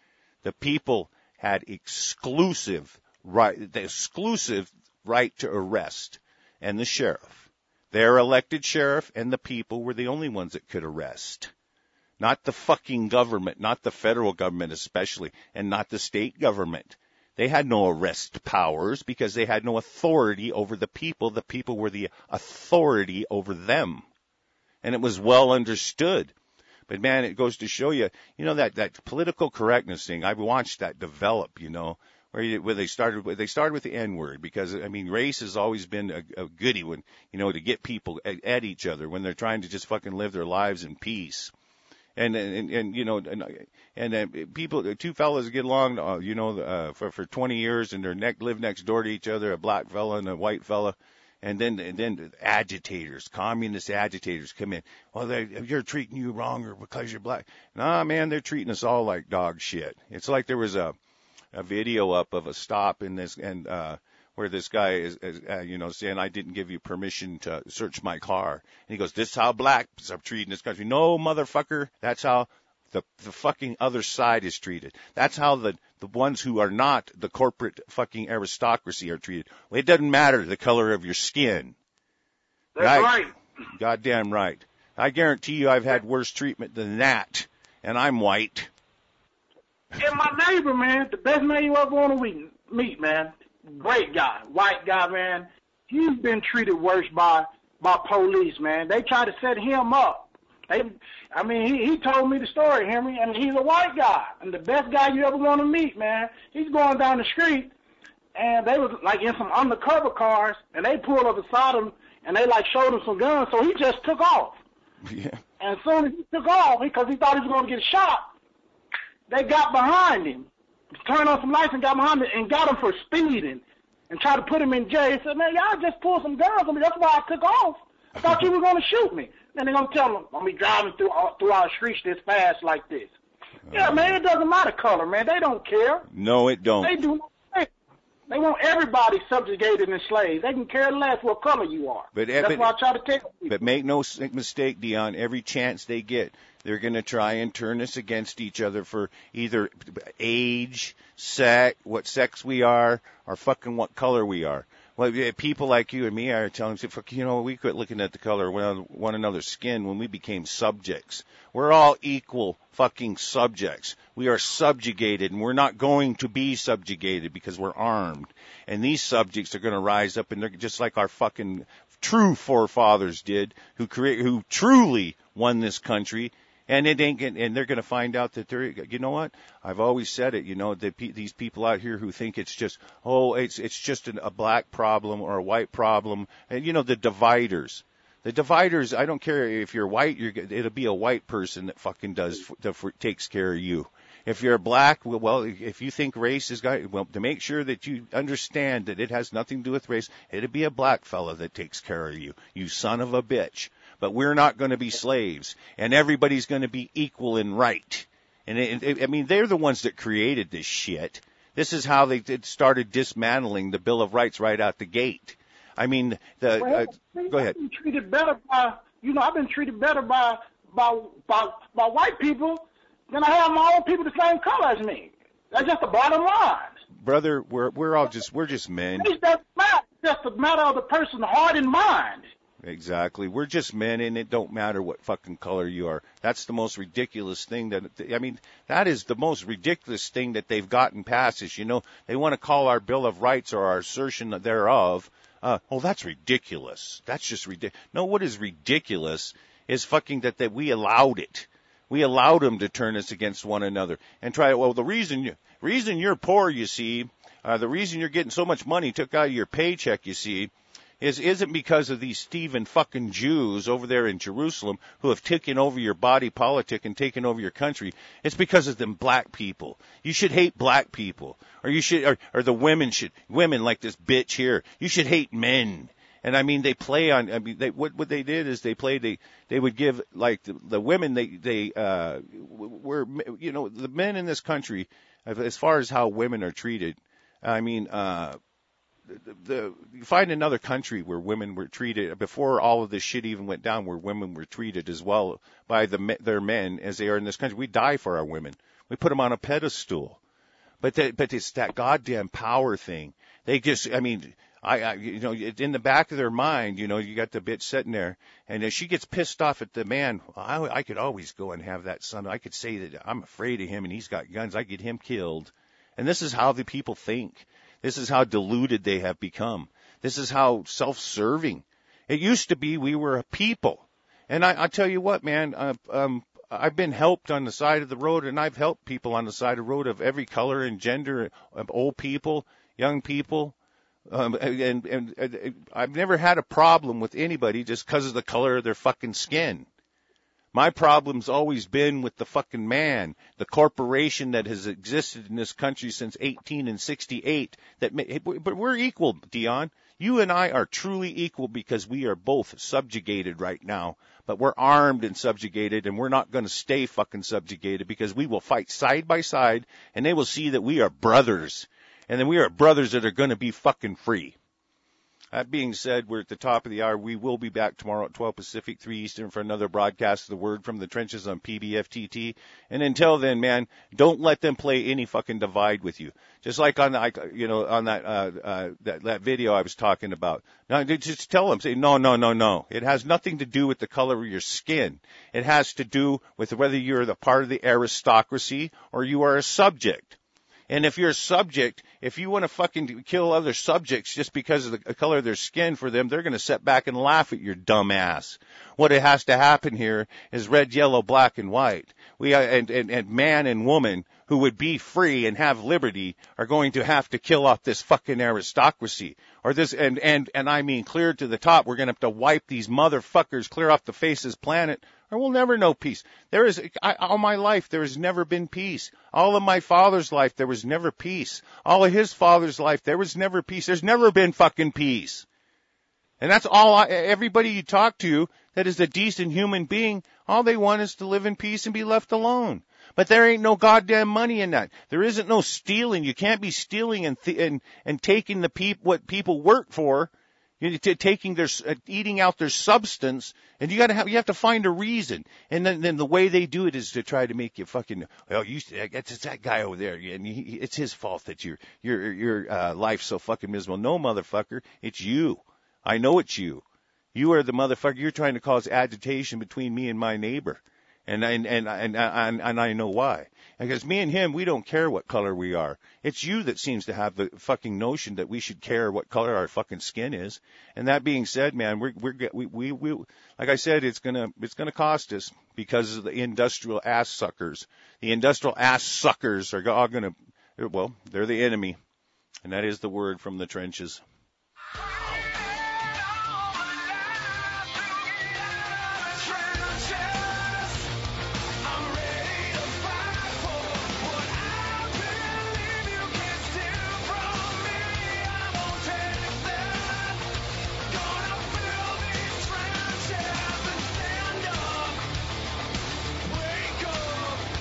The people had the exclusive right to arrest, and the sheriff. Their elected sheriff and the people were the only ones that could arrest. Not the fucking government, not the federal government especially, and not the state government. They had no arrest powers because they had no authority over the people. The people were the authority over them. And it was well understood. But man, it goes to show you, that political correctness thing. I've watched that develop, where they started with the N-word, because I mean, race has always been a goodie when, to get people at each other when they're trying to just fucking live their lives in peace. And people, two fellas get along, for 20 years, and live next door to each other, a black fella and a white fella. And then agitators, communist agitators come in. Well, you're treating you wrong or because you're black. Nah, man, they're treating us all like dog shit. It's like there was a video up of a stop in this, and where this guy is saying, I didn't give you permission to search my car. And he goes, this is how blacks are treated in this country. No, motherfucker, that's how the fucking other side is treated. That's how the ones who are not the corporate fucking aristocracy are treated. Well, it doesn't matter the color of your skin. That's right. Goddamn right. I guarantee you I've had worse treatment than that, and I'm white. And my neighbor, man, the best man you ever want to meet, man. Great guy, white guy, man. He's been treated worse by police, man. They try to set him up. He told me the story, Henry, and he's a white guy, and the best guy you ever want to meet, man. He's going down the street, and they was like in some undercover cars, and they pulled up beside him, and they like showed him some guns, so he just took off. Yeah. And as soon as he took off, because he thought he was going to get shot, they got behind him, turned on some lights and got behind him, and got him for speeding, and tried to put him in jail. He said, man, y'all just pulled some guns on me. That's why I took off. I thought you were going to shoot me. Then they're going to tell them, I'm going to be driving through our streets this fast like this. Yeah, man, it doesn't matter color, man. They don't care. No, it don't. They do. They want everybody subjugated and enslaved. They can care less what color you are. That's why I try to tell people. But make no mistake, Dion, every chance they get, they're going to try and turn us against each other for either age, sex, what sex we are, or fucking what color we are. Well, people like you and me are telling them, we quit looking at the color of one another's skin when we became subjects. We're all equal fucking subjects. We are subjugated, and we're not going to be subjugated because we're armed. And these subjects are going to rise up, and they're just like our fucking true forefathers did, who truly won this country. And they're going to find out that you know what? I've always said it, that these people out here who think it's just, it's just a black problem or a white problem. And, the dividers. The dividers, I don't care if you're white, it'll be a white person that fucking takes care of you. If you're black, well, if you think race is to make sure that you understand that it has nothing to do with race, it'll be a black fella that takes care of you, you son of a bitch. But we're not going to be slaves, and everybody's going to be equal and right. And they're the ones that created this shit. This is how they started dismantling the Bill of Rights right out the gate. I mean, go ahead. I've been treated better by white people than I have my own people the same color as me. That's just the bottom line. Brother, we're just men. It doesn't matter. It's just a matter of the person's heart and mind. Exactly. We're just men, and it don't matter what fucking color you are. That's the most ridiculous thing that is the most ridiculous thing that they've gotten past is, they want to call our Bill of Rights or our assertion thereof, that's ridiculous. That's just ridiculous. No, what is ridiculous is fucking that we allowed it. We allowed them to turn us against one another and try, the reason you're poor, you see, the reason you're getting so much money took out of your paycheck, you see, isn't because of these Stephen fucking Jews over there in Jerusalem who have taken over your body politic and taken over your country. It's because of them black people. You should hate black people, or the women like this bitch here. You should hate men. And they play on. What they did is they would give like the women the men in this country, as far as how women are treated. You find another country where women were treated before all of this shit even went down, where women were treated as well by their men as they are in this country. We die for our women. We put them on a pedestal. But it's that goddamn power thing. They just, I mean, in the back of their mind, you got the bitch sitting there, and if she gets pissed off at the man, I could always go and have that son. I could say that I'm afraid of him and he's got guns. I get him killed. And this is how the people think. This is how deluded they have become. This is how self-serving. It used to be we were a people. And I tell you what, man, I've been helped on the side of the road, and I've helped people on the side of the road of every color and gender, of old people, young people. And I've never had a problem with anybody just because of the color of their fucking skin. My problem's always been with the fucking man, the corporation that has existed in this country since 1868. But we're equal, Dion. You and I are truly equal because we are both subjugated right now. But we're armed and subjugated, and we're not going to stay fucking subjugated because we will fight side by side, and they will see that we are brothers. And then we are brothers that are going to be fucking free. That being said, we're at the top of the hour. We will be back tomorrow at 12 Pacific, 3 Eastern for another broadcast of the Word from the Trenches on PBFTT. And until then, man, don't let them play any fucking divide with you. Just like on that video I was talking about. Now, just tell them, say, no. It has nothing to do with the color of your skin. It has to do with whether you're the part of the aristocracy or you are a subject. And if you're a subject, if you want to fucking kill other subjects just because of the color of their skin for them, they're going to sit back and laugh at your dumb ass. What it has to happen here is red, yellow, black, and white. And man and woman who would be free and have liberty are going to have to kill off this fucking aristocracy. Or this, and I mean clear to the top. We're going to have to wipe these motherfuckers clear off the face of this planet, or we'll never know peace. All my life, there has never been peace. All of my father's life, there was never peace. All of his father's life, there was never peace. There's never been fucking peace. And that's all everybody you talk to that is a decent human being, all they want is to live in peace and be left alone. But there ain't no goddamn money in that. There isn't no stealing. You can't be stealing and taking what people work for, taking their, eating out their substance, and you have to find a reason. And then the way they do it is to try to make you fucking, it's that guy over there, and it's his fault that your life's so fucking miserable. No, motherfucker, it's you. I know it's you. You are the motherfucker. You're trying to cause agitation between me and my neighbor. And I know why. Because me and him, we don't care what color we are. It's you that seems to have the fucking notion that we should care what color our fucking skin is. And that being said, man, we like I said, it's gonna cost us because of the industrial ass suckers. The industrial ass suckers are all gonna, well, they're the enemy. And that is the Word from the Trenches.